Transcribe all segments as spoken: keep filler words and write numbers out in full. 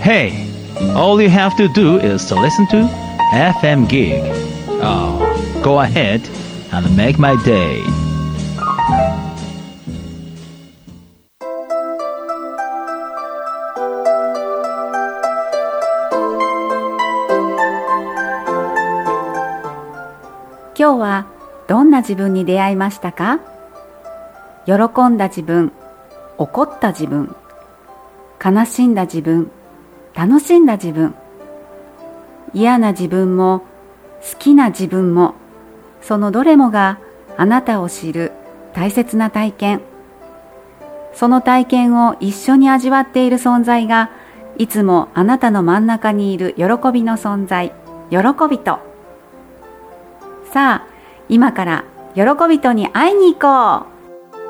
Hey, all you have to do is to listen to エフエム Gig. Oh, go ahead and make my day. 今日はどんな自分に出会いましたか？喜んだ自分、怒った自分、悲しんだ自分、楽しんだ自分、嫌な自分も好きな自分も、そのどれもがあなたを知る大切な体験。その体験を一緒に味わっている存在が、いつもあなたの真ん中にいる喜びの存在、喜びと。さあ、今から喜びとに会いに行こう。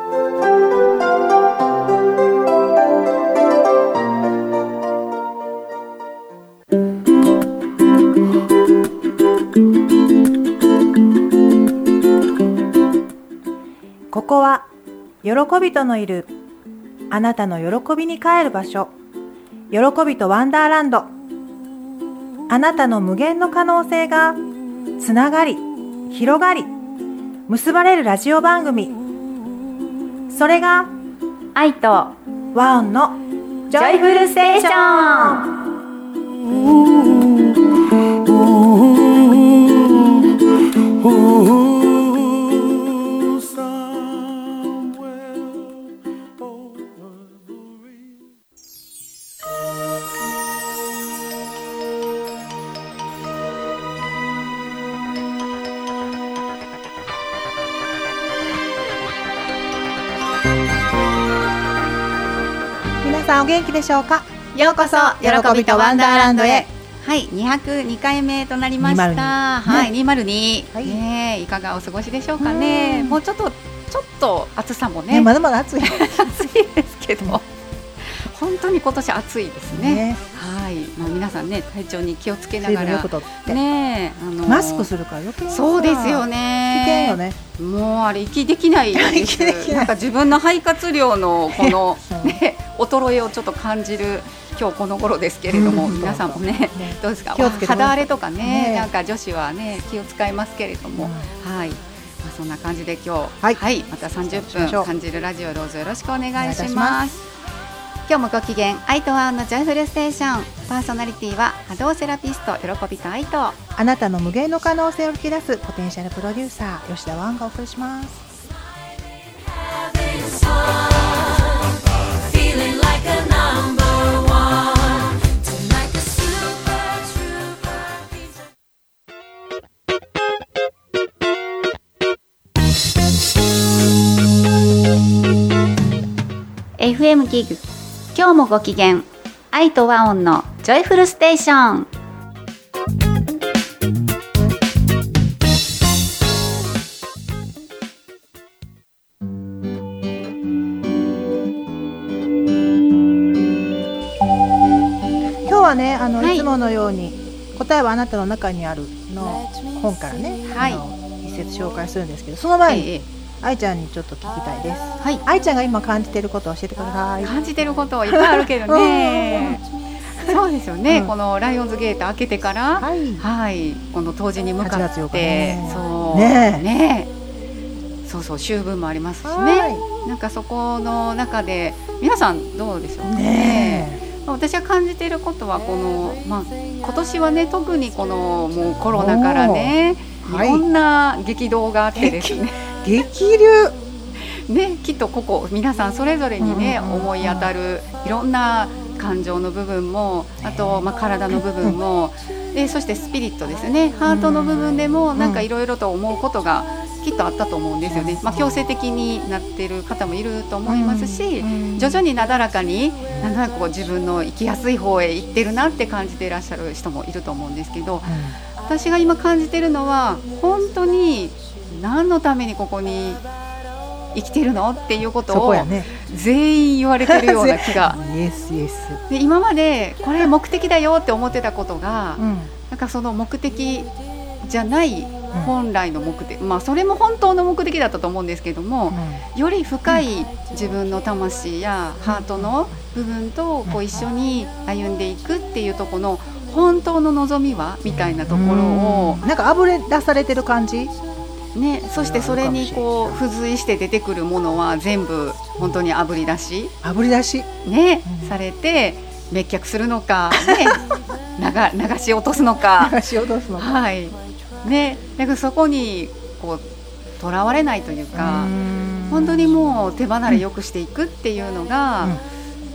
ここは喜びとのいるあなたの喜びに帰る場所、喜びとワンダーランド。あなたの無限の可能性がつながり広がり結ばれるラジオ番組、それが愛と和音のジョイフルステーション。皆さんお元気でしょうか。 ようこそ喜びとワンダーランドへ。 はい、にひゃくにかいめとなりました。 にひゃくにはい、にひゃくに、 はいね、いかがお過ごしでしょうかね。もうちょっとちょっと暑さもね、 ねまだまだ暑い暑いですけど、本当に今年暑いですね。 ねはい、まあ皆さんね体調に気をつけながら水分よくとってね、あのー、 マスクするから余計そうですよね。 危険よね。 もうあれ息できないです。 息できない。 なんか自分の肺活量のこのうんね衰えをちょっと感じる今日この頃ですけれども、 うん皆さんもねねどうですか。 気をつけて肌荒れとかね、 ねなんか女子はね気を使いますけれども、はい。まあそんな感じで今日はいはいまたさんじゅっぷん感じるラジオどうぞよろしくお願いしお願いいたしま。 ます今日もご機嫌愛とワンのジョイフルステーション、パーソナリティは波動セラピスト喜びと愛と。 あなたの無限の可能性を引き出すポテンシャルプロデューサー吉田ワンがお送りします。 エフエム ギグ、今日もご機嫌愛と和音のジョイフルステーション。 今日はねあの、 はいいつものように答えはあなたの中にあるの本からね、 はいあの一節紹介するんですけど、その前に、 ええ愛ちゃんにちょっと聞きたいです。 はい、 愛ちゃんが今感じていることを教えてください。 感じてることはいっぱいあるけどねそうですよね、 うんこのライオンズゲート開けてからははいい、この冬至に向かはちがつようかって、 ねそうねえねえそうそう秋分もありますしね、 はなんかそこの中で皆さんどうでしょうかね。 ね私が感じていることはこの、まあ、今年はね特にこのもうコロナからねいはいろんな激動があってですね、 激流ね、きっとここ皆さんそれぞれにね、 うんうんうん思い当たるいろんな感情の部分もあと、まあ、体の部分もでそしてスピリットですねハートの部分でもなんかいろいろと思うことがきっとあったと思うんですよね、まあ、強制的になっている方もいると思いますし、徐々になだらかになんとなくこう自分の生きやすい方へ行ってるなって感じていらっしゃる人もいると思うんですけど、私が今感じているのは本当に何のためにここに生きてるのっていうことを全員言われてるような気がイエスイエスで今までこれ目的だよって思ってたことが、 うんなんかその目的じゃない本来の目的、まあ、それも本当の目的だったと思うんですけども、うん、より深い自分の魂やハートの部分とこう一緒に歩んでいくっていうところの本当の望みはみたいなところを、 うん、なんかあぶれ出されてる感じね、そしてそれにこう付随して出てくるものは全部本当にあぶり出しあぶり出し、 ね、うん、されて滅却するのか、ね、流, 流し落とすのか流し落とすのか、 はいね、だからそこにこうとらわれないというか、う本当にもう手離れよくしていくっていうのが、うん、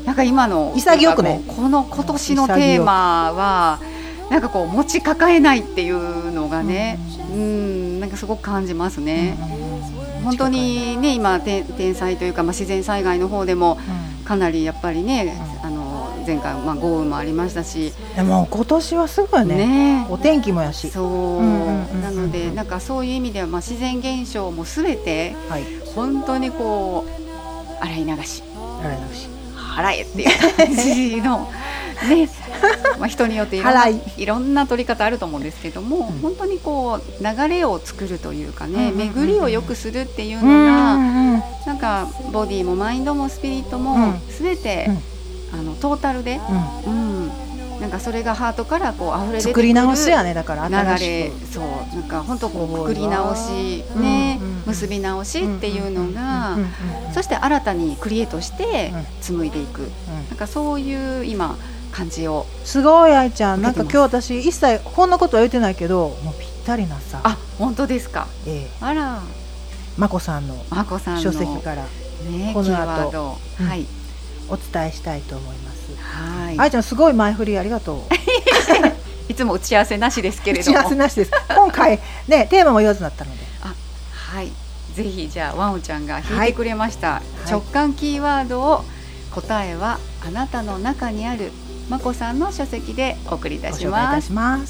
なんか今の潔くね、 この今年のテーマはなんかこう持ち抱えないっていうのがね、うん、うんなんかすごく感じますね。うん、本当にね今天災というか、まあ、自然災害の方でもかなりやっぱりね、うん、あの前回、まあ、豪雨もありましたし、 でも今年はすごい ね, ねお天気もやし、 そう、うんうんうん、なのでなんかそういう意味では、まあ、自然現象もすべて本当にこう洗い流し洗い流し払えっていう感じのねまあ人によっていろんな、いろんな取り方あると思うんですけども、うん、本当にこう流れを作るというかね、うんうんうん、巡りを良くするっていうのが、うんうん、なんかボディもマインドもスピリットもすべて、うん、あのトータルで、うんうん、なんかそれがハートからこう溢れ出てくる作り直しやね、だから新しく流れ、そうなんか本当こう作り直し、ねうんうん、結び直しっていうのが、うんうんうんうん、そして新たにクリエイトして紡いでいく、うん、なんかそういう今感じをすごい愛ちゃん、なんか今日私一切こんなことは言ってないけどもうぴったりなさ、 あ本当ですか、 ええ、 あらまこさんの書籍から、 ね、 この後、 うんはい、 お伝えしたいと思います。 はい、 愛ちゃんすごい前振りありがとういつも打ち合わせなしですけれども、 打ち合わせなしです今回ねテーマも言わずだったので、 あはいぜひじゃあワンオちゃんが引いてくれました、はい、直感キーワードを答えはあなたの中にあるまこさんの書籍でお送りいたします。 ご紹介いたします。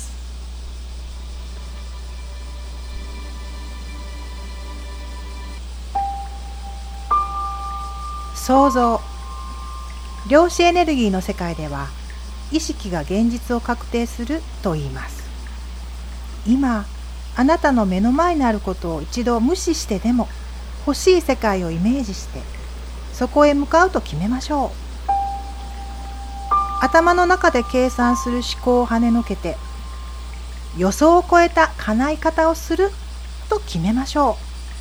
想像。量子エネルギーの世界では意識が現実を確定すると言います。今あなたの目の前にあることを一度無視してでも欲しい世界をイメージしてそこへ向かうと決めましょう。頭の中で計算する思考を跳ねのけて予想を超えた叶い方をすると決めましょ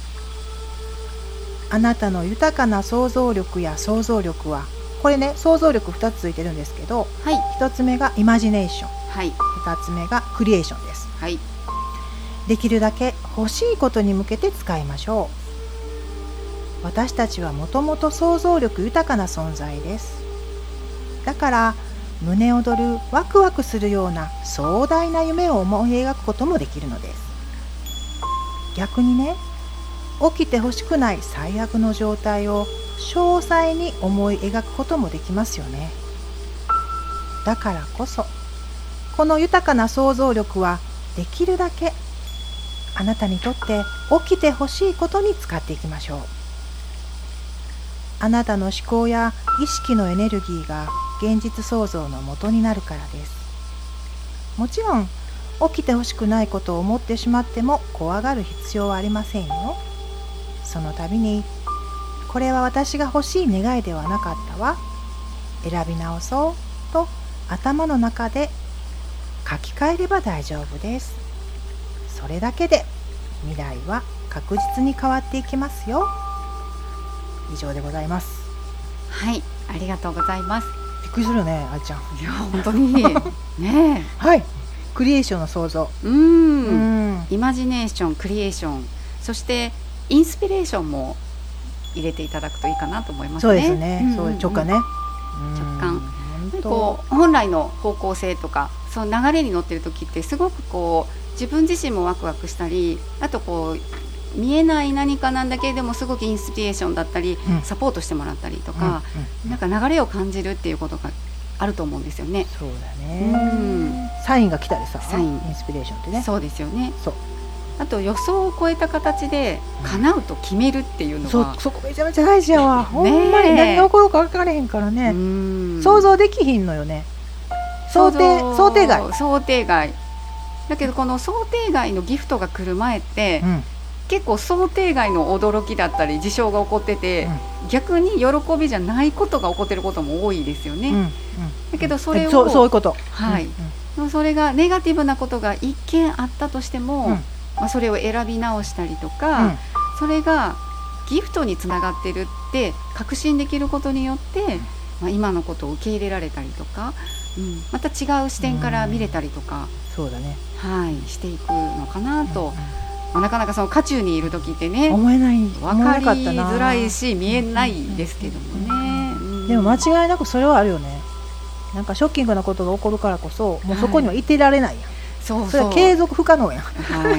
う。あなたの豊かな想像力や想像力はこれね、想像力ふたつついてるんですけど、はい、ひとつめがイマジネーション、はい、ふたつめがクリエーションです、はい、できるだけ欲しいことに向けて使いましょう。私たちはもともと想像力豊かな存在です。だから胸躍るワクワクするような壮大な夢を思い描くこともできるのです。逆にね、起きてほしくない最悪の状態を詳細に思い描くこともできますよね。だからこそこの豊かな想像力はできるだけあなたにとって起きてほしいことに使っていきましょう。あなたの思考や意識のエネルギーが現実創造の元になるからです。もちろん起きてほしくないことを思ってしまっても怖がる必要はありませんよ。その度にこれは私が欲しい願いではなかったわ、選び直そうと頭の中で書き換えれば大丈夫です。それだけで未来は確実に変わっていきますよ。以上でございます。 はい、ありがとうございます。 びっくりするよね、あいちゃん。 いや本当にねはい、クリエーションの創造、 うーんうんイマジネーション、クリエーション、そしてインスピレーションも入れていただくといいかなと思いますね。 そうですね、うんうんうん、そう直感ね、 直感こう本来の方向性とかその流れに乗っている時ってすごくこう自分自身もワクワクしたり、あとこう見えない何かなんだけれどもすごくインスピレーションだったり、うん、サポートしてもらったりとか、うんうんうん、なんか流れを感じるっていうことがあると思うんですよね。 そうだね、うん、サインが来たりさ、サイン、インスピレーションってね。 そうですよね。 そう、 あと予想を超えた形で叶うと決めるっていうのが、 うん、そ, そこめちゃめちゃ大事やわ、ほんまに何が起こるか分からへんからね、想像できひんのよね。想定想定外想定外だけどこの想定外のギフトが来る前って、 うん、 結構想定外の驚きだったり事象が起こってて、 うん、 逆に喜びじゃないことが起こってることも多いですよね、 うんうん、 だけどそれをそう、そういうこと、 はい、 うんうん、 それがネガティブなことが一見あったとしても、 うん、 まあ、それを選び直したりとか、うん、それがギフトにつながってるって確信できることによって、うん、まあ、今のことを受け入れられたりとか、うん、また違う視点から見れたりとか、 うん、そうだね、 はい、していくのかなと、うんうん、まあ、なかなかその渦中にいる時ってね、 思えない、 分かりづらいし見えないですけどもね、うんうん、 でも間違いなくそれはあるよね。なんかショッキングなことが起こるからこそもうそこにはいてられないやん、はい、 そうそう、 それは継続不可能やん、 はい、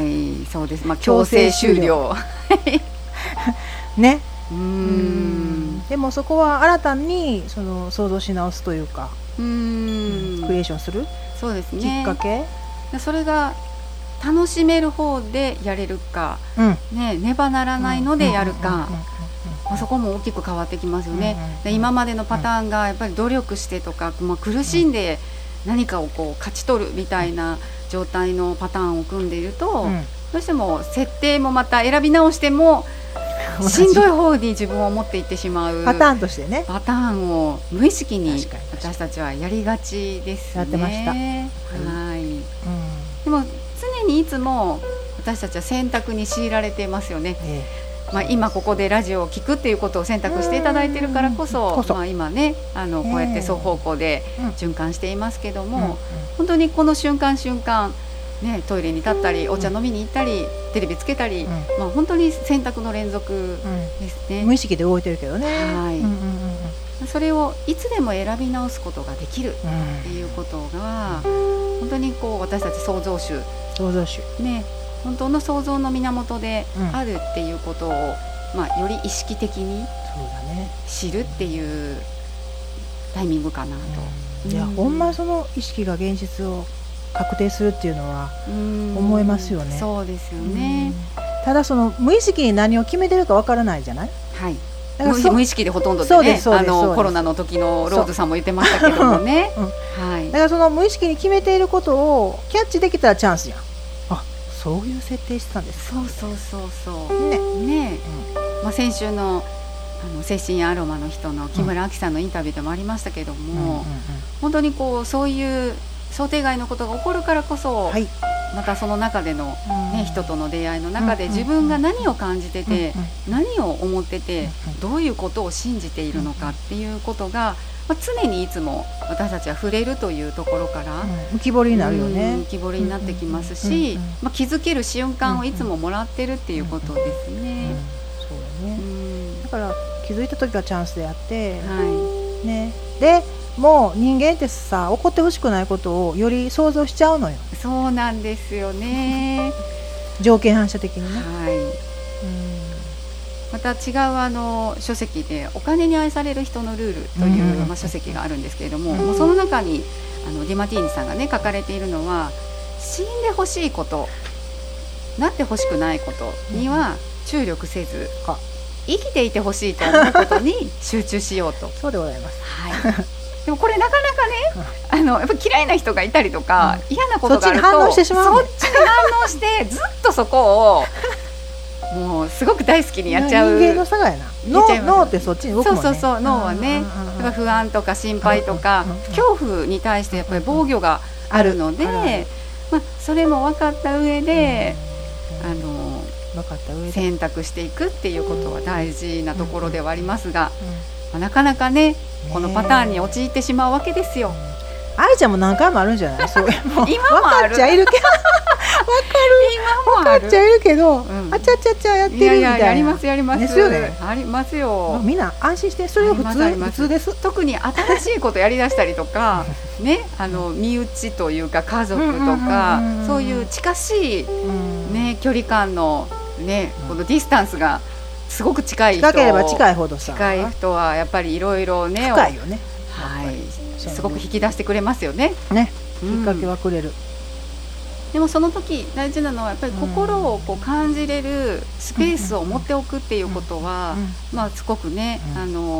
そうです、まあ、強制終了ね、 うーん、 でもそこは新たにその想像し直すというか、 うーん、 クリエーションする、そうですね、きっかけ、 それが楽しめる方でやれるか、うんね、ねばならないのでやるか、そこも大きく変わってきますよね、うんうんうん、で今までのパターンがやっぱり努力してとか、まあ、苦しんで何かをこう勝ち取るみたいな状態のパターンを組んでいると、うん、どうしても設定もまた選び直してもしんどい方に自分を持っていってしまうパターンとしてね、 パターンを無意識に私たちはやりがちですね。 やってました、はい、 はい、うん、でも常にいつも私たちは選択に強いられてますよね、ええ、まあ、今ここでラジオを聞くっていうことを選択していただいているからこそ、こそまあ、今ねあのこうやって双方向で循環していますけども、うんうん、本当にこの瞬間瞬間ね、トイレに立ったりお茶飲みに行ったりテレビつけたり、うん、まあ、本当に選択の連続ですね、 うん、無意識で動いてるけどね、 はい、うんうんうん、それをいつでも選び直すことができるっていうことが、うん、本当にこう私たち創造主創造主、 ね、本当の創造の源であるっていうことを、うん、まあ、より意識的に知るっていうタイミングかなと、 うん、いや、うん、ほんまその意識が現実を確定するっていうのは思いますよね。 そうですよね。 ただその無意識に何を決めてるかわからないじゃない。 はい。だから無意識でほとんどでね、あのコロナの時のローズさんも言ってましたけどもね、うん、はい。 だからその無意識に決めていることをキャッチできたらチャンスやん。あ、そういう設定してたんですか。 そうそうそうそうねね、うん、まあ、先週のあの精神アロマの人の木村明さんのインタビューでもありましたけども、うんうんうんうん、本当にこうそういう想定外のことが起こるからこそ、はい、またその中での、ね、人との出会いの中で自分が何を感じてて、何を思ってて、どういうことを信じているのかっていうことが、まあ、常にいつも私たちは触れるというところから、うん、 浮き彫りになるよね。 浮き彫りになってきますし、まあ、気づける瞬間をいつももらってるっていうことですね。 そうだね、うん、だから気づいた時はチャンスであって、はいね、でもう人間ってさ、起こってほしくないことをより想像しちゃうのよ。 そうなんですよね条件反射的にね、 はい、うん、また違うあの書籍でお金に愛される人のルールという、うん、まあ、書籍があるんですけれども、うん、もうその中にあのディマティーニさんがね書かれているのは、死んでほしいこと、なってほしくないことには注力せず、うん、生きていてほしいと思うことに集中しようとそうでございます、 はいでもこれなかなかね、あのやっぱ嫌いな人がいたりとか、うん、嫌なことがあるとそっちに反応してしまう、 そっちに反応してずっとそこをもうすごく大好きにやっちゃう。 人間の差がやな。脳、脳ってそっちに動くもんね。 そうそうそう、脳はね、うんうん、不安とか心配とか、うんうん、恐怖に対してやっぱり防御があるので、うんうん、まあ、それも分かった上で、うんうん、あの分かった上で選択していくっていうことは大事なところではありますが、うんうん、まあ、なかなかねこのパターンに陥ってしまうわけですよ。 愛ちゃんも何回もあるんじゃない？そうもう今もある。 分かっちゃいるけど分かる。今もある。分かっちゃいるけど、うん、あちゃちゃちゃやってるみたいな。いやいや、 やりますやります。 ですよね。 ありますよ。 みんな安心して、それが普通普通です。 特に新しいことやりだしたりとかね、あの身内というか家族とか、そういう近しいね距離感のねこのディスタンスがすごく近い人、 近ければ近いほどさ、 近い人はやっぱりいろいろね、 深いよね、 はい、すごく引き出してくれますよね。 ね、きっかけはくれる、うん、 でもその時大事なのはやっぱり心をこう感じれるスペースを持っておくっていうことは、うんうん、まあすごくね、うん、あの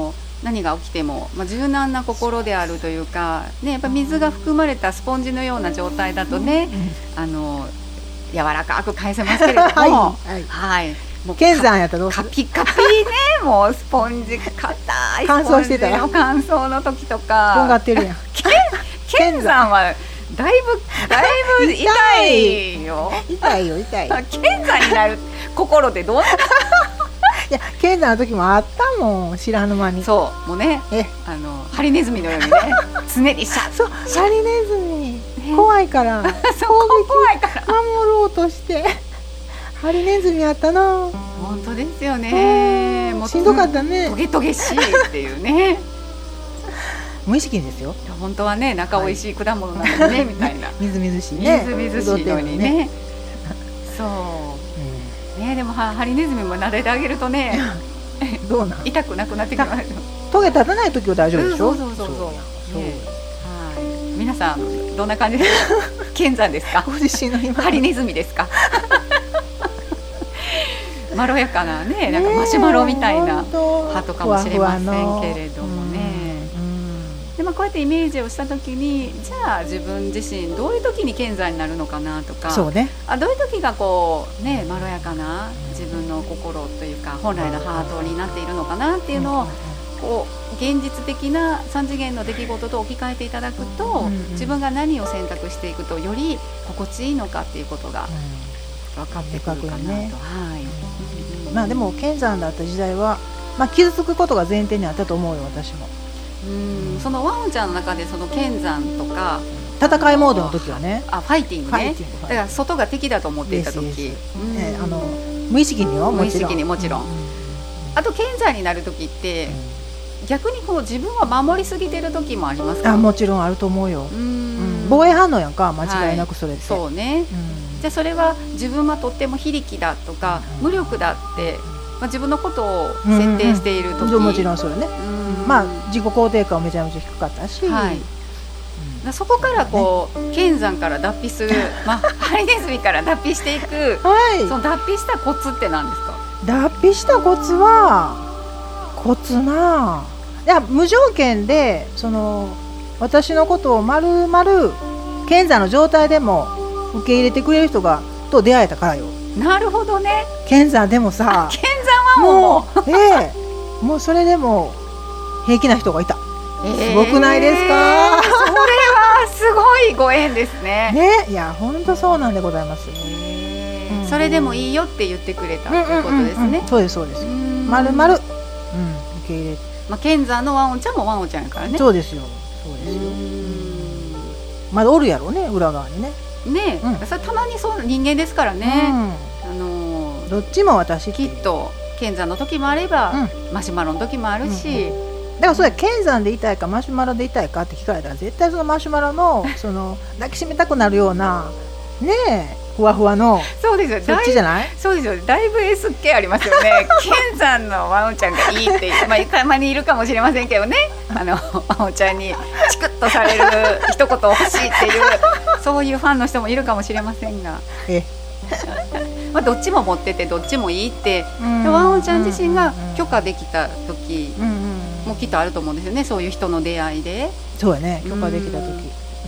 何が起きても、まあ、柔軟な心であるというか、ね、やっぱ水が含まれたスポンジのような状態だとね、うん、あの柔らかく返せますけれども、はいはいはい、 もう剣山やったらどうする？ カピカピねもうスポンジ硬いスポンジの乾燥の時とかとんがってるやん。 剣山はだいぶだいぶ痛いよ痛いよ痛いよ剣山になる心でどうなるいや剣山の時もあったもん、知らぬ間に。 そうもうね、えあのハリネズミのようにね常にシャッそうハリネズミ、ね、怖いからそう怖いから守ろうとしてハリネズミやったな。 本当ですよね。 もうしんどかったね。 トゲトゲしいっていうね無意識ですよ。 本当はね仲おいしい果物なのにね、はい、みたいなみずみずしいね、 みずみずしいのにねそう、うん、ねでもハリネズミも撫でてあげるとねどうなん痛くなくなってきます。 トゲ立たない時は大丈夫でしょ。 そうそうそうそうそう、ね、はい皆さんどんな感じですか？剣山ですか？ ご自身の今ハリネズミですか？まろやかなね、なんかマシュマロみたいな葉とかもしれませんけれどもね。でまあ、こうやってイメージをしたときに、じゃあ自分自身どういう時に剣山になるのかなとか、 そうね、 あどういう時がこうねまろやかな自分の心というか本来のハートになっているのかなっていうのをこう現実的なさん次元の出来事と置き換えていただくと、自分が何を選択していくとより心地いいのかっていうことが分かってくるかなと、ね、はい、 まあでも剣山だった時代は、まあ、傷つくことが前提にあったと思うよ私も。 うんそのワンちゃんの中でその剣山とか戦いモードの時はね、 あファイティングね、だから外が敵だと思っていた時、 えー、あの無意識によ無意識にもちろん、うん、あと剣山になる時って、うん、逆にこう自分は守りすぎてる時もありますか？ あもちろんあると思うよ。うん、うん、防衛反応やんか、間違いなくそれって、 はい、そうね、うん、じゃあそれは自分はとっても非力だとか、うん、無力だって、まあ、自分のことを設定している時、うんうん、 もちろんそれね、うん、まあ自己肯定感はめちゃめちゃ低かったし、はい、 うん、そこからこう、ね、剣山から脱皮する、まあ、ハリネズミから脱皮していく、はい、その脱皮したコツって何ですか？ 脱皮したコツはコツないや無条件でその私のことをまるまる剣山の状態でも受け入れてくれる人がと出会えたからよ。 なるほどね。 剣山でもさ、 剣山はもう、 ええ、もうそれでも平気な人がいた。すごくないですか？ えー、それはすごいご縁ですね。 ね、いや本当そうなんでございます。 えーうん、それでもいいよって言ってくれたということですね。うんうんうん、 そうですそうです。まるまる受け入れ。 まあ剣山のワンオちゃんもワンオちゃんやからね。 そうですよ。そうですよ。まだおるやろうね裏側にね。 ね、うん、それたまにそう人間ですからね。うん、あのー、どっちも私きっと剣山の時もあれば、うん、マシュマロの時もあるし。うんうん、 だからそれ剣山でいたいかマシュマロでいたいかって聞かれたら絶対そのマシュマロのその抱きしめたくなるようなねえふわふわのそうですよそっちじゃない？ そうですよだいぶ エスケー ありますよね剣山のワンオちゃんがいいってまあたまにいるかもしれませんけどねあのワンオちゃんにチクッとされる一言欲しいっていうそういうファンの人もいるかもしれませんがえまあどっちも持っててどっちもいいってワンオちゃん自身が許可できた時、うんうんもうきっとあると思うんですよねそういう人の出会いで。 そうやね許可できた時、うんうんうん、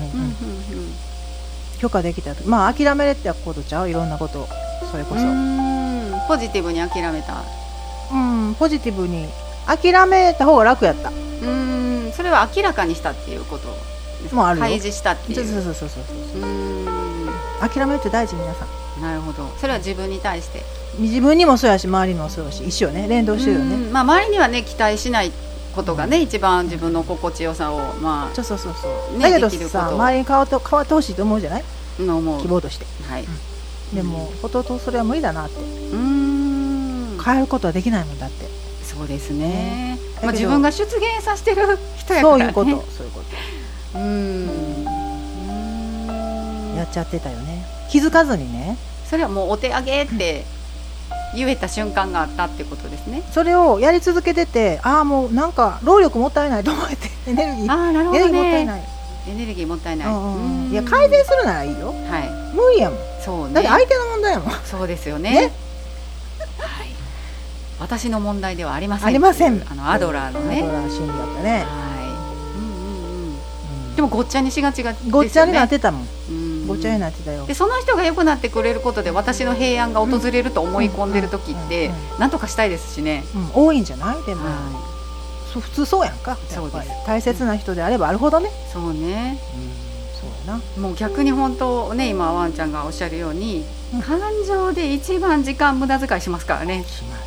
許可できた時まあ諦めれってことちゃういろんなことそれこそうんポジティブに諦めたうんポジティブに諦めた方が楽やったうんそれは明らかにしたっていうこともうあるよ開示したっていうそうそうそうそうそううん諦めるって大事皆さんなるほどそれは自分に対して自分にもそうやし周りにもそうやし一緒ね連動してるよねまあ周りにはね期待しないことがね一番自分の心地よさをまあそうそうそうそう、ね、だけどさ周りに変わって変わってほしいと思うじゃない思う希望として、はいうん、でもこととそれは無理だなってうーん変えることはできないもんだってそうですね、うんまあ、自分が出現させてる人やからねそういうことそういうことうーんやっちゃってたよね気づかずにねそれはもうお手上げって言えた瞬間があったってことですね。 それをやり続けててああもうなんか労力もったいないと思ってエネルギーあなるほど、ね、 エネルギーもったいないエネルギーもったいない、 うんうん、いや改善するならいいよ、はい、無理やもんそう、ね、 だって相手の問題やもんそうですよね、 ねはい、 私の問題ではありません。 ありません。 あのアドラーのね。 アドラー心理だったね。 はい。うんうんうん。でもごっちゃにしがちがですよね。 ごっちゃになってたもん。 うんごっちゃになってたよ。 でその人が良くなってくれることで私の平安が訪れると思い込んでる時って何とかしたいですしね、 うん、多いんじゃないでも、 はそう普通そうやんか。 そうです。 大切な人であればあるほどね、 い、そうね、 うん、そうやな。 もう逆に本当ね、今ワンちゃんがおっしゃるように、 うん、 感情で一番時間無駄遣いしますからね。 します、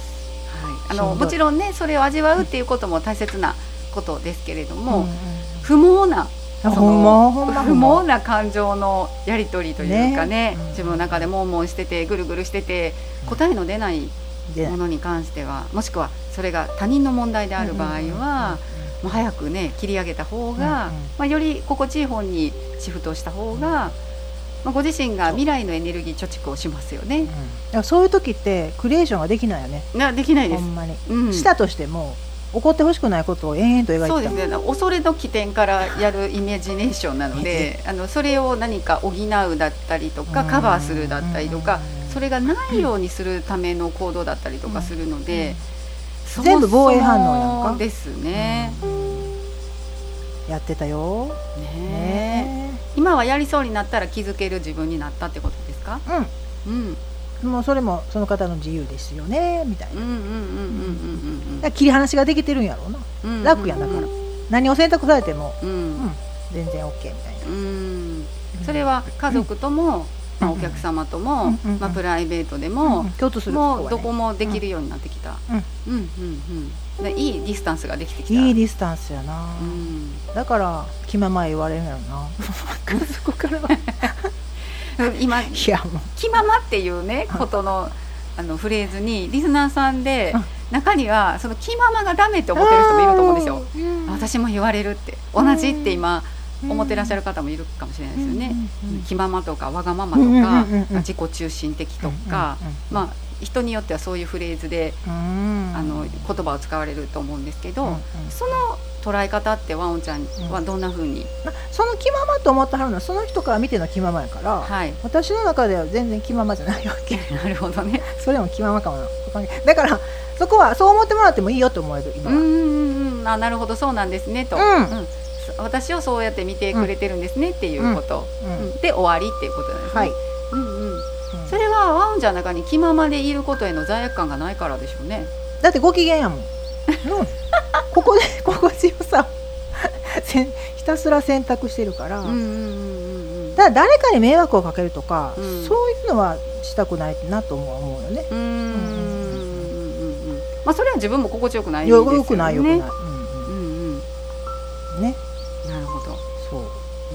はい、あのもちろんねそれを味わうっていうことも大切なことですけれども、 うんうん、 不毛なそほんまほんま不毛な感情のやり取りというかね、 ね、 自分の中で悶々しててぐるぐるしてて答えの出ないものに関しては、もしくはそれが他人の問題である場合は、もう早くね切り上げた方が、うんうん、まあ、より心地いい方にシフトした方が、まあ、ご自身が未来のエネルギー貯蓄をしますよね。 うん、そういう時ってクリエーションができないよね。 なできないです。 ほんまに、 うん、 したとしても起こってほしくないことを延々と描いてた。 そうですね、恐れの起点からやるイメージネーションなのであのそれを何か補うだったりとかカバーするだったりとか、それがないようにするための行動だったりとかするので、 うん、全部防衛反応やんかですね、 うん、やってたよ、 ねね、 今はやりそうになったら気づける自分になったってことですか？うん、 うん、もうそれもその方の自由ですよねみたいな。切り離しができてるんやろうな、うんうんうん、楽やんだから何を選択されても、うんうん、全然 OK みたいな、うん、 それは家族とも、うん、まあ、お客様とも、うんうん、まあ、プライベートでも、うんうん、共通する、もうどこもできるようになってきた、うんうんうんうん、いいディスタンスができてきた。 いいディスタンスやな、うん、だから気まま言われるんやろなそこからは今気ままっていうねことの、あのフレーズにリスナーさんで、うん、中にはその気ままがダメって思ってる人もいると思うんですよ、うん、私も言われるって同じって今思ってらっしゃる方もいるかもしれないですよね、うん、気ままとかわがままとか、うん、自己中心的とか、うん、まあ人によってはそういうフレーズで、うん、あの言葉を使われると思うんですけど、うん、その捉え方ってワンちゃんはどんな風に、うん、 その気ままと思ってはるのはその人から見ての気ままやから、はい、私の中では全然気ままじゃないわけなるほどね。 それも気ままかもな。だからそこはそう思ってもらってもいいよと思える今は。うんうん、あ、なるほどそうなんですねと、うんうん、私をそうやって見てくれてるんですねっていうこと、うんうん、で終わりっていうことなんですね、はい、うんうんうん、それはワンちゃんの中に気ままでいることへの罪悪感がないからでしょうね。 だってご機嫌やもん、うん、ここで心地よさひたすら選択してるから、うんうんうんうん、だから誰かに迷惑をかけるとか、うん、そういうのはしたくないなと思うよね。うんうんうんうん、 まあそれは自分も心地よくないですよね。 よくないよくない、うんうんうんうん、ね、なるほど。そう、うん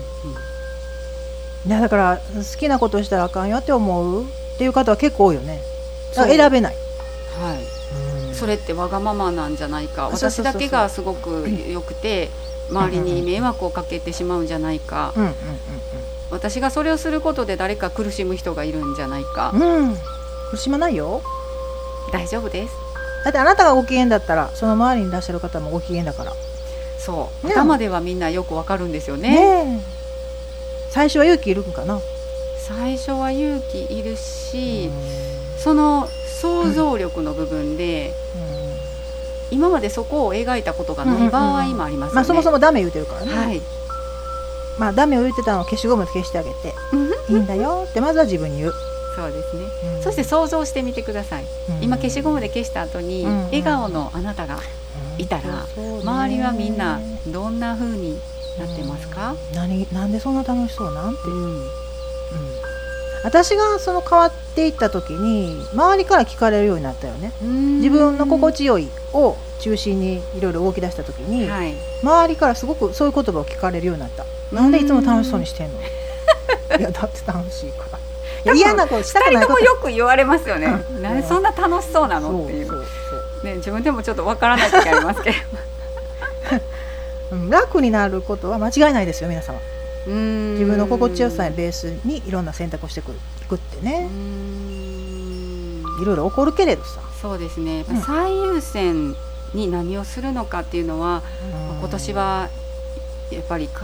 うん、いやだから好きなことしたらあかんよって思うっていう方は結構多いよね。だから選べない。はい、うん、 それってわがままなんじゃないか、私だけがすごく良くて周りに迷惑をかけてしまうんじゃないか、うんうんうんうん、私がそれをすることで誰か苦しむ人がいるんじゃないか、うん、 苦しまないよ、 大丈夫です。 だってあなたがご機嫌だったらその周りにいらっしゃる方もご機嫌だから。 そう、ね、頭ではみんなよくわかるんですよ ね, ね。 最初は勇気いるんかな。 最初は勇気いるし、その想像力の部分で、うん、今までそこを描いたことがない場合もありますよね、まあ、 そもそもダメ言うてるからね、 はい、 まあ、ダメを言ってたのを消しゴムで消してあげていいんだよってまずは自分に言う。 そうですね、うん、そして想像してみてください、うん、今消しゴムで消した後に、うん、笑顔のあなたがいたら、うん、周りはみんなどんな風になってますか、 うん、何なんでそんな楽しそうなんて、うんうん、私がその変わっていった時に周りから聞かれるようになったよね。自分の心地よいを中心にいろいろ動き出した時に、はい、周りからすごくそういう言葉を聞かれるようになった。なんでいつも楽しそうにしてんのいやだって楽しいから。嫌なことしたくないこと。 ふたりともよく言われますよねなんでそんな楽しそうなのっていう、そうそうそう、ね、自分でもちょっとわからない時ありますけど楽になることは間違いないですよ皆様。うーん、自分の心地よさにベースにいろんな選択をしてくるいくってね。うーん、いろいろ起こるけれどさ。 そうですね、うん、最優先に何をするのかっていうのは、今年はやっぱりか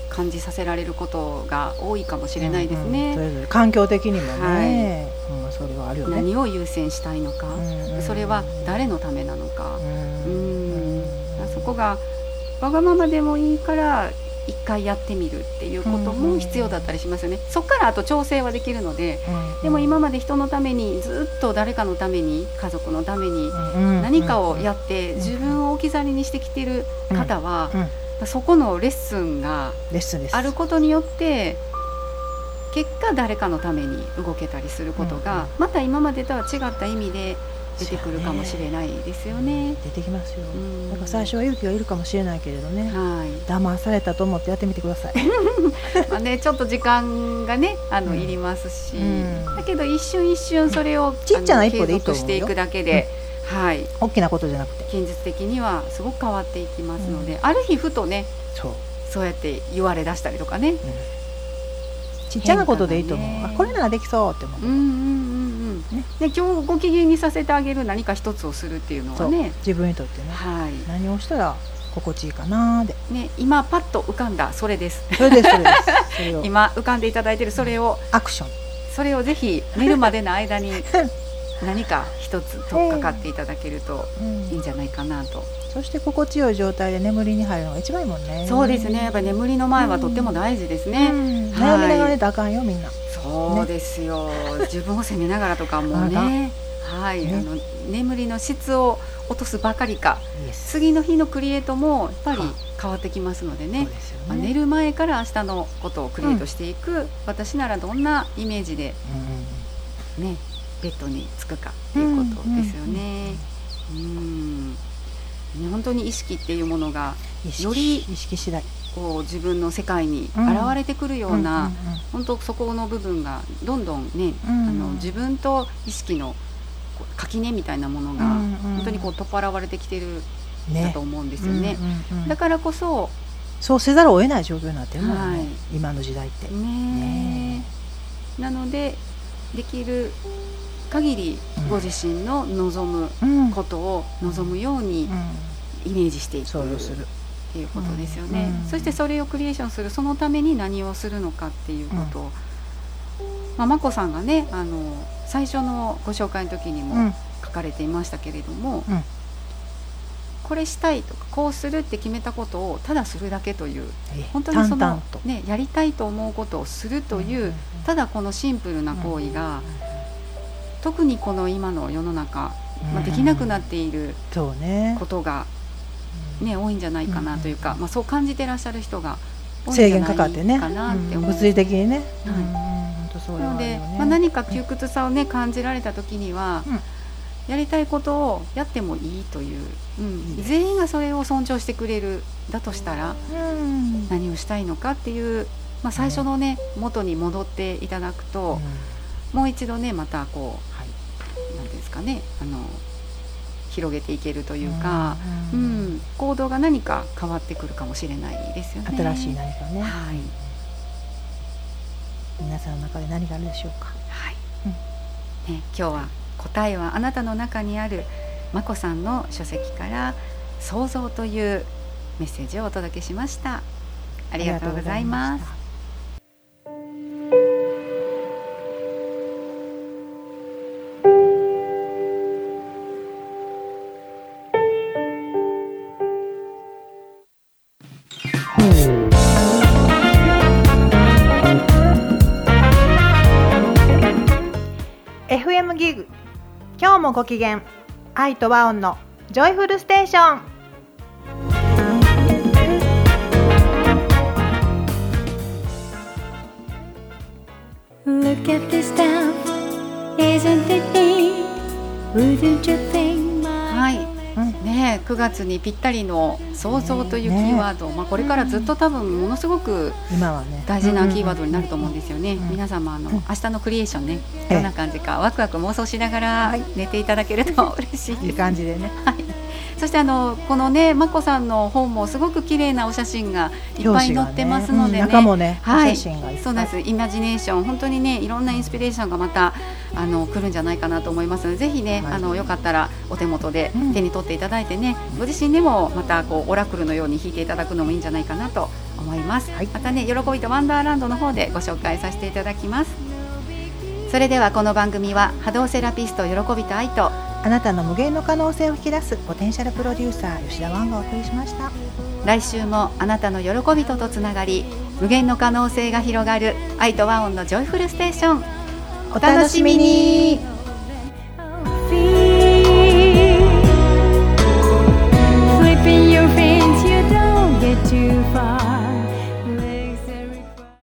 感じさせられることが多いかもしれないですね、 うんうん、それぞれ環境的にもね、はい、うん、それはあるよね。 何を優先したいのか、うんうん、それは誰のためなのか、うんうん、そこがわがままでもいいから一回やってみるっていうことも必要だったりしますよね。そこからあと調整はできるので、うんうん、でも今まで人のためにずっと誰かのために家族のために何かをやって自分を置き去りにしてきている方は、うんうんうん、そこのレッスンがあることによって結果誰かのために動けたりすることがまた今までとは違った意味で出てくるかもしれないですよね。 出てきますよ。なんか最初は勇気がいるかもしれないけれどね、はい、騙されたと思ってやってみてくださいまあ、ね、ちょっと時間がねあの、うん、いりますし、うん、だけど一瞬一瞬それを、うん、 ちっちゃな一歩でいいと思うよ。 継続していくだけで、うん、はい、 大きなことじゃなくて現実的にはすごく変わっていきますので、うん、ある日ふとね そう、そうやって言われ出したりとかね、うん、 ちっちゃなことでいいと思う、ね、あこれならできそうって思う、うんうんうんね、で今日ご機嫌にさせてあげる何か一つをするっていうのはね、 自分にとってね、はい、何をしたら心地いいかなで、 ね、今パッと浮かんだそれですそれですそれですそれを今浮かんでいただいているそれをアクション、 それをぜひ寝るまでの間に何か一つ取っかかっていただけるといいんじゃないかなと、 うん、そして心地よい状態で眠りに入るのが一番いいもんね。 そうですね、やっぱり眠りの前はとっても大事ですね、うんうん、 悩みながら寝たらあかんよみんな。 そうですよ、ね、自分を責めながらとかもねはい、ね、あの眠りの質を落とすばかりか、次の日のクリエイトもやっぱり変わってきますので ね, でね、まあ、寝る前から明日のことをクリエイトしていく、うん、私ならどんなイメージで、うんね、ベッドにつくかっていうことですよね、うんうんうんうん、本当に意識っていうものがより意識次第こう自分の世界に現れてくるような、うんうんうんうん、本当そこの部分がどんどんね、うん、あの自分と意識の垣根みたいなものが本当にこう取っ払われてきてるんだと思うんですよね、ね、うんうんうん、だからこそそうせざるを得ない状況になってるもんね、はい、今の時代ってね、 ねなのでできる限りご自身の望むことを望むようにイメージしていく、 そうするっていうことですよね、うんうん、そしてそれをクリエーションする、そのために何をするのかっていうことを、うんまあ、まこさんがねあの最初のご紹介の時にも書かれていましたけれども、うん、これしたいとかこうするって決めたことをただするだけという、本当にその、 淡々とね、やりたいと思うことをするという、うんうんうん、ただこのシンプルな行為が、うんうん、特にこの今の世の中、まあ、できなくなっていることが、ね、多いんじゃないかなというか、まあ、そう感じてらっしゃる人が多いんじゃないかなって思う、制限かかってね、 うん、物理的にね、はいうん、そうなので、まあ、何か窮屈さを、ね、感じられた時には、うん、やりたいことをやってもいいという、うん、全員がそれを尊重してくれるだとしたら、うん、何をしたいのかっていう、まあ、最初の、ね、元に戻っていただくと、うん、もう一度ねまたこう、はい、なんですかねあの広げていけるというか、うんうん、行動が何か変わってくるかもしれないですよね。 新しい何かね、 はい、 皆さんの中で何があるでしょうか、 はいうんね、今日は答えはあなたの中にあるまこさんの書籍から創造というメッセージをお届けしました。ありがとうございます。 エフエム ギグ、今日もご機嫌、愛と和音のジョイフルステーション。Look at this stuff, isn't it neat? Wouldn't you think my... はい、ね、くがつにぴったりの創造というキーワード、ねまあ、これからずっと多分ものすごく大事なキーワードになると思うんですよね、うんうん、皆様あの明日のクリエーションねどんな感じかワクワク妄想しながら寝ていただけると嬉しいです。 いい感じでね、 はい、そしてあのこのねまこさんの本もすごく綺麗なお写真がいっぱい載ってますので ね, ね、うん、 中もね、 はい、 お写真がいっぱい、 そうなんです。イマジネーション本当にねいろんなインスピレーションがまたあの来るんじゃないかなと思いますので、ぜひね、はい、あのよかったらお手元で手に取っていただいてね、うん、ご自身でもまたこうオラクルのように弾いていただくのもいいんじゃないかなと思います、 はい、 またね喜びとワンダーランドの方でご紹介させていただきます。それではこの番組は波動セラピスト喜びと愛とあなたの無限の可能性を引き出すポテンシャルプロデューサー吉田ワンがお送りしました。 来週もあなたの喜びととつながり無限の可能性が広がる愛と和音のジョイフルステーション、お楽しみに。 Flipping your fins, you don't get too far.